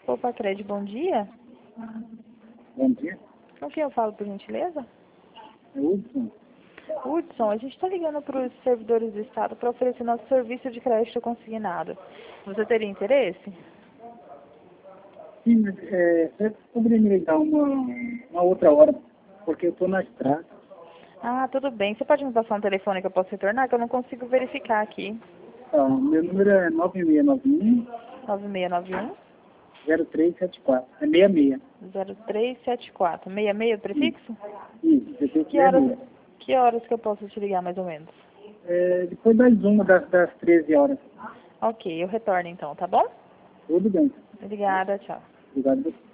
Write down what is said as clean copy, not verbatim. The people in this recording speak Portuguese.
Opa, Cred, bom dia. Bom dia. Com quem eu falo, por gentileza? É Hudson. Hudson, a gente está ligando para os servidores do Estado para oferecer nosso serviço de crédito consignado. Você teria interesse? Sim, mas você poderia me ligar uma outra hora, porque eu estou na estrada. Ah, tudo bem. Você pode me passar um telefone que eu posso retornar, que eu não consigo verificar aqui. Então, meu número é 9691 9691 0374. É 66. 0374. 66 o prefixo? Isso, depois Que horas, 66. que horas que eu posso te ligar, mais ou menos? Depois das 13 horas. Ok, eu retorno então, tá bom? Tudo bem. Obrigada, tchau. Obrigado.